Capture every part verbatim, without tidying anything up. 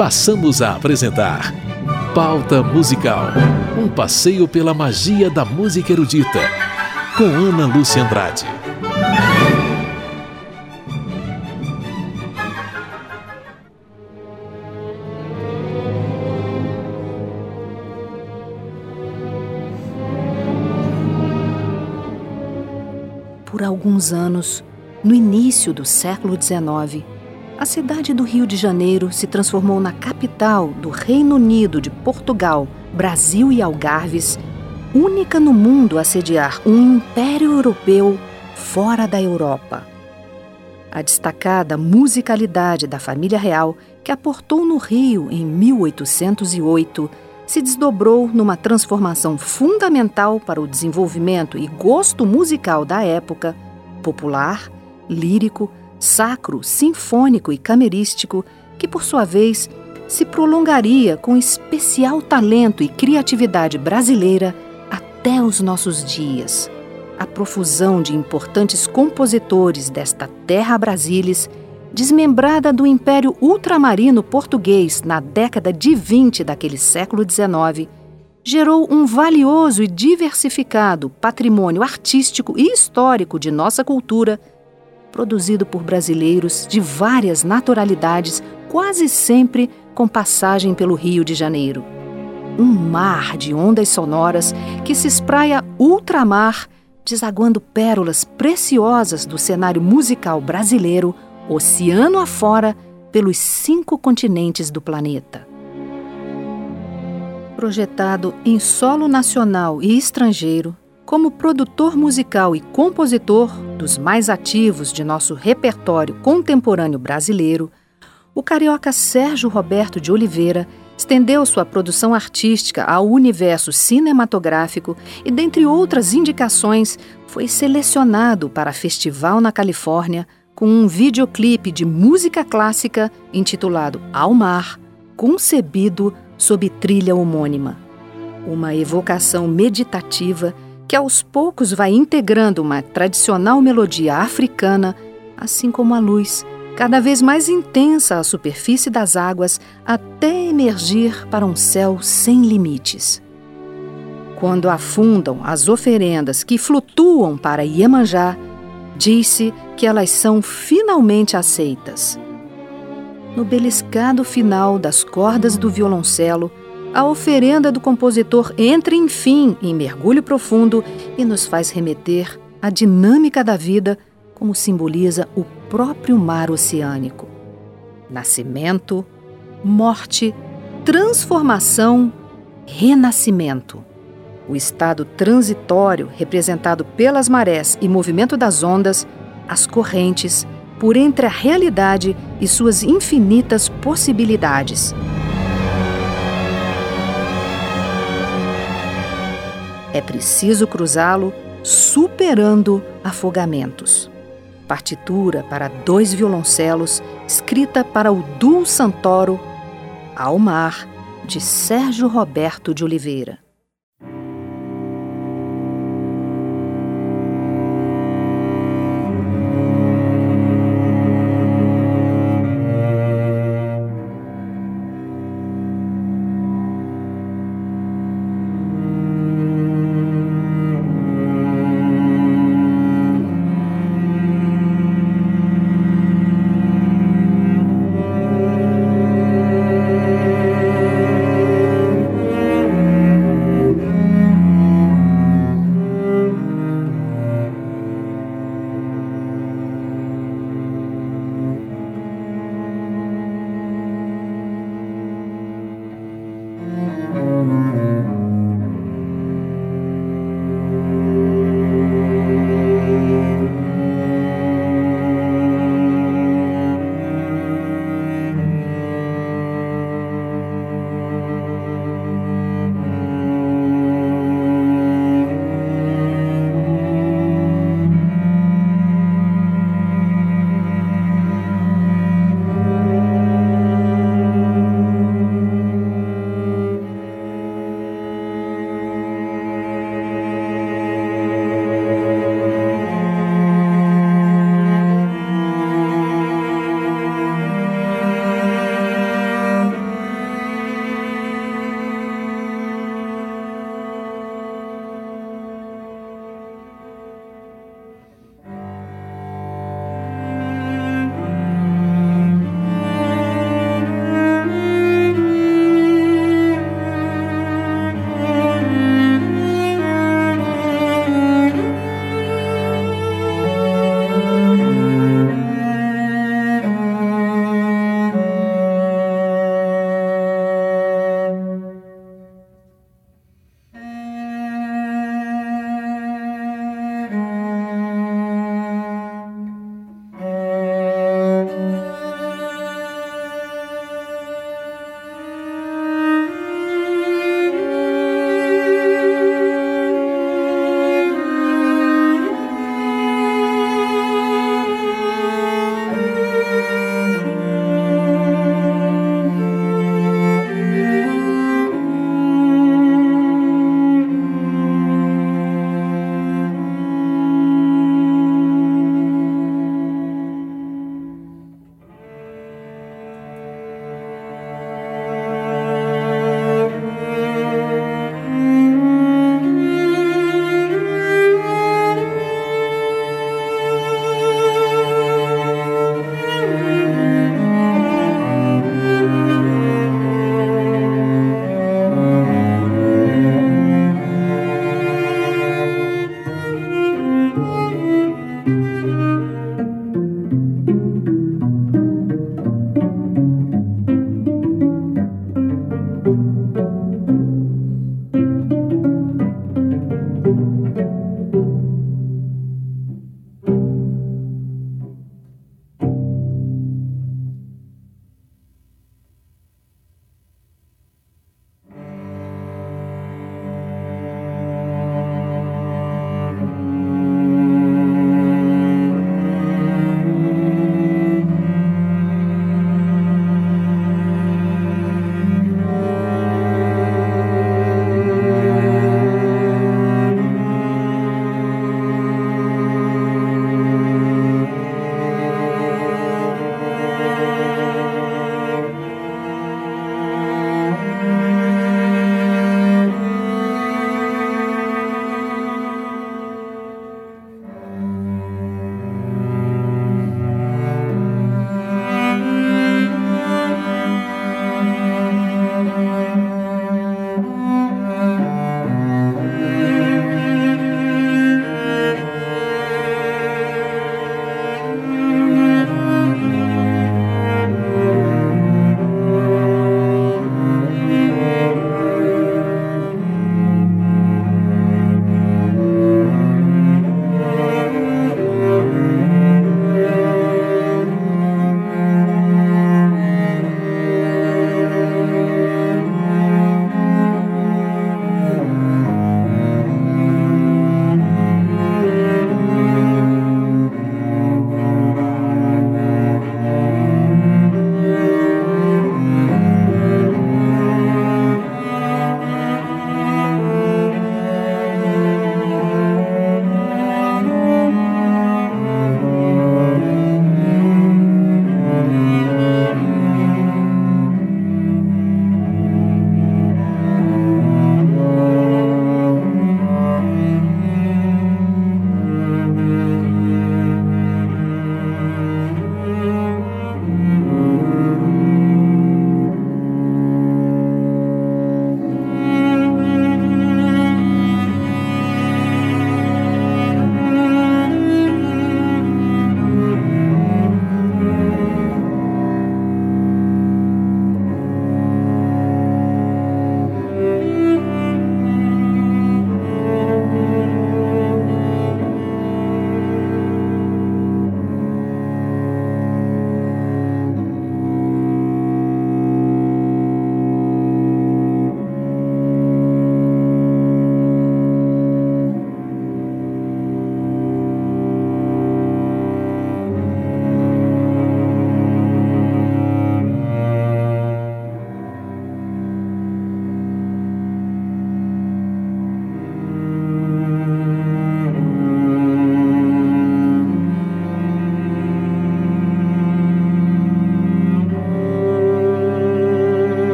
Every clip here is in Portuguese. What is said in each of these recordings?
passamos a apresentar Pauta Musical, um passeio pela magia da música erudita, com Ana Lúcia Andrade. Por alguns anos, no início do século dezenove, a cidade do Rio de Janeiro se transformou na capital do Reino Unido de Portugal, Brasil e Algarves, única no mundo a sediar um império europeu fora da Europa. A destacada musicalidade da família real, que aportou no Rio em mil oitocentos e oito, se desdobrou numa transformação fundamental para o desenvolvimento e gosto musical da época, popular, lírico, sacro, sinfônico e camerístico, que, por sua vez, se prolongaria com especial talento e criatividade brasileira até os nossos dias. A profusão de importantes compositores desta terra brasilis, desmembrada do Império Ultramarino Português na década de vinte daquele século dezenove, gerou um valioso e diversificado patrimônio artístico e histórico de nossa cultura, produzido por brasileiros de várias naturalidades, quase sempre com passagem pelo Rio de Janeiro. Um mar de ondas sonoras que se espraia ultramar, desaguando pérolas preciosas do cenário musical brasileiro, oceano afora, pelos cinco continentes do planeta. Projetado em solo nacional e estrangeiro, como produtor musical e compositor dos mais ativos de nosso repertório contemporâneo brasileiro, o carioca Sérgio Roberto de Oliveira estendeu sua produção artística ao universo cinematográfico e, dentre outras indicações, foi selecionado para festival na Califórnia com um videoclipe de música clássica intitulado Ao Mar, concebido sob trilha homônima. Uma evocação meditativa que aos poucos vai integrando uma tradicional melodia africana, assim como a luz, cada vez mais intensa à superfície das águas, até emergir para um céu sem limites. Quando afundam as oferendas que flutuam para Iemanjá, diz-se que elas são finalmente aceitas. No beliscado final das cordas do violoncelo, a oferenda do compositor entra, enfim, em mergulho profundo e nos faz remeter à dinâmica da vida, como simboliza o próprio mar oceânico. Nascimento, morte, transformação, renascimento. O estado transitório, representado pelas marés e movimento das ondas, as correntes, por entre a realidade e suas infinitas possibilidades. É preciso cruzá-lo superando afogamentos. Partitura para dois violoncelos, escrita para o Duo Santoro, Ao Mar, de Sérgio Roberto de Oliveira.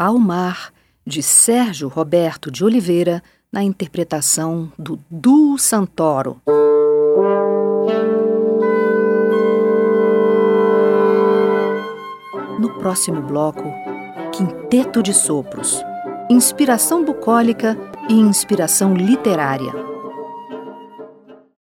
Ao Mar, de Sérgio Roberto de Oliveira, na interpretação do Duo Santoro. No próximo bloco, Quinteto de Sopros, inspiração bucólica e inspiração literária.